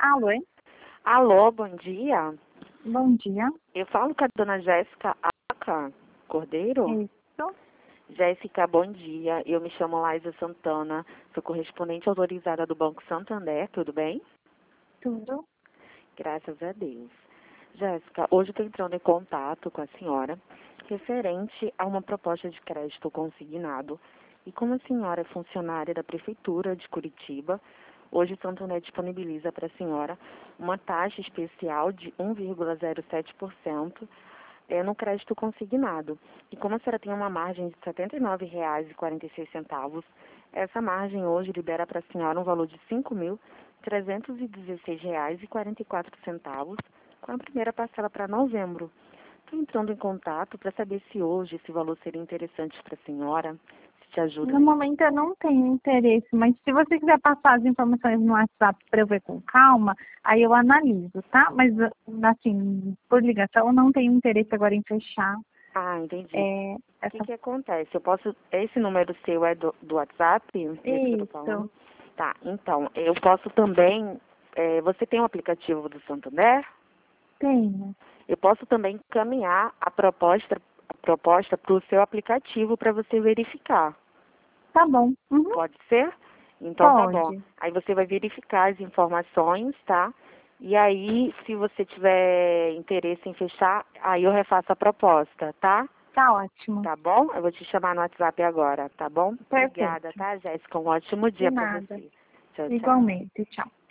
Alô? Alô, bom dia. Bom dia. Eu falo com a dona Jéssica Aca Cordeiro. Isso. Jéssica, bom dia. Eu me chamo Laísa Santana, sou correspondente autorizada do Banco Santander, tudo bem? Tudo. Graças a Deus. Jéssica, hoje estou entrando em contato com a senhora referente a uma proposta de crédito consignado. E como a senhora é funcionária da Prefeitura de Curitiba, hoje o Santander disponibiliza para a senhora uma taxa especial de 1,07% no crédito consignado. E como a senhora tem uma margem de R$ 79,46, essa margem hoje libera para a senhora um valor de R$ 5.316,44, com a primeira parcela para novembro. Estou entrando em contato para saber se hoje esse valor seria interessante para a senhora, se te ajuda. No momento eu não tenho interesse, mas se você quiser passar as informações no WhatsApp para eu ver com calma, aí eu analiso, tá? Mas, assim, por ligação, eu não tenho interesse agora em fechar. Ah, entendi. O Essa... que acontece? Eu posso... Esse número seu é do WhatsApp? Esse que eu tô falando? Isso. Tá, então, eu posso também... você tem um aplicativo do Santander? Tenho. Eu posso também encaminhar a proposta para o seu aplicativo para você verificar. Tá bom. Uhum. Pode ser? Então tá bom. Pode. Aí você vai verificar as informações, tá? E aí, se você tiver interesse em fechar, aí eu refaço a proposta, tá? Tá ótimo. Tá bom? Eu vou te chamar no WhatsApp agora, tá bom? Perfeito. Obrigada, tá, Jéssica? Um ótimo De dia para nada. você. Tchau, tchau. Igualmente. Tchau.